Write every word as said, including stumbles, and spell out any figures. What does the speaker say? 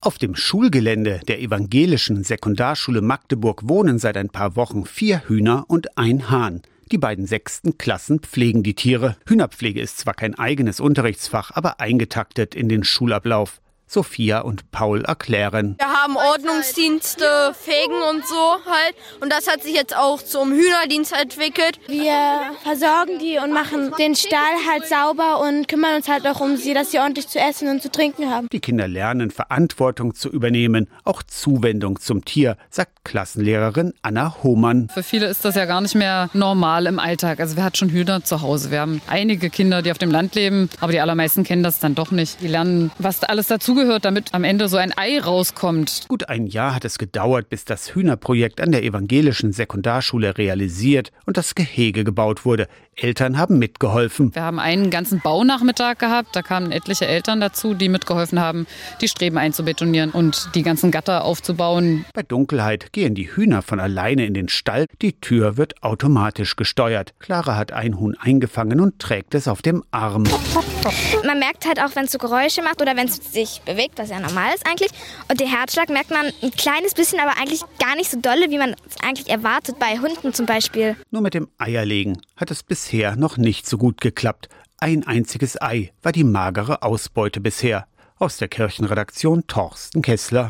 Auf dem Schulgelände der evangelischen Sekundarschule Magdeburg wohnen seit ein paar Wochen vier Hühner und ein Hahn. Die beiden sechsten Klassen pflegen die Tiere. Hühnerpflege ist zwar kein eigenes Unterrichtsfach, aber eingetaktet in den Schulablauf. Sophia und Paul erklären. Wir haben Ordnungsdienste, Fegen und so halt. Und das hat sich jetzt auch zum Hühnerdienst entwickelt. Wir versorgen die und machen den Stall halt sauber und kümmern uns halt auch um sie, dass sie ordentlich zu essen und zu trinken haben. Die Kinder lernen, Verantwortung zu übernehmen, auch Zuwendung zum Tier, sagt Klassenlehrerin Anna Hohmann. Für viele ist das ja gar nicht mehr normal im Alltag. Also wer hat schon Hühner zu Hause? Wir haben einige Kinder, die auf dem Land leben, aber die allermeisten kennen das dann doch nicht. Die lernen, was da alles dazugehört, damit am Ende so ein Ei rauskommt. Gut ein Jahr hat es gedauert, bis das Hühnerprojekt an der evangelischen Sekundarschule realisiert und das Gehege gebaut wurde. Eltern haben mitgeholfen. Wir haben einen ganzen Baunachmittag gehabt. Da kamen etliche Eltern dazu, die mitgeholfen haben, die Streben einzubetonieren und die ganzen Gatter aufzubauen. Bei Dunkelheit gehen die Hühner von alleine in den Stall. Die Tür wird automatisch gesteuert. Clara hat ein Huhn eingefangen und trägt es auf dem Arm. Man merkt halt auch, wenn es so Geräusche macht oder wenn es sich bewegt, was ja normal ist eigentlich. Und den Herzschlag merkt man ein kleines bisschen, aber eigentlich gar nicht so dolle, wie man es eigentlich erwartet bei Hunden zum Beispiel. Nur mit dem Eierlegen hat es bisher noch nicht so gut geklappt. Ein einziges Ei war die magere Ausbeute bisher. Aus der Kirchenredaktion Torsten Kessler.